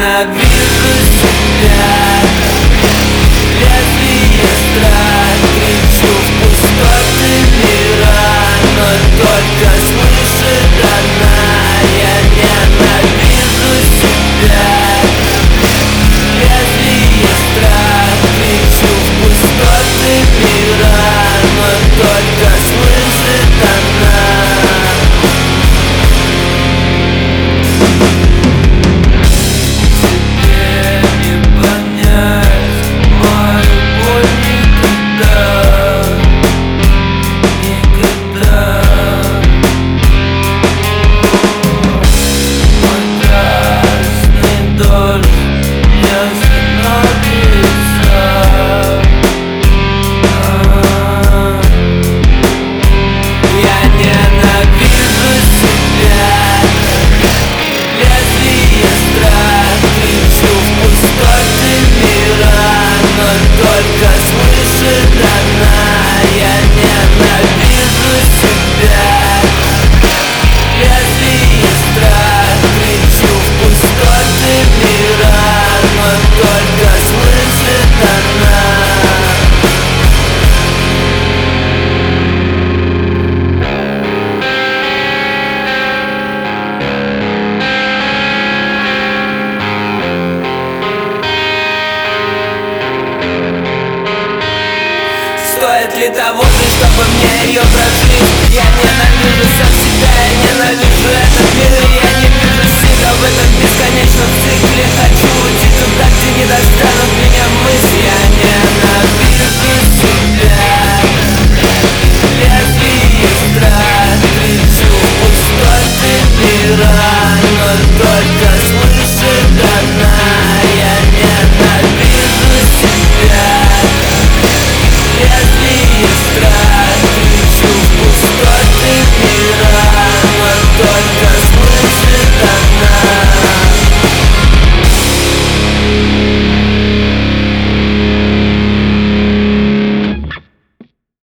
ненавижу себя. Лезвие страх, кричу в пустоты мира, но только слышит она. Я ненавижу себя. Лезвие страх, кричу в пустоты мира, но только слышит она. Стоит ли того, чтобы мне ее прожить? Я ненавижу сам себя, я ненавижу этот мир, и я не вижу себя в этом бесконечном цикле. Хочу уйти туда, где не достанут меня.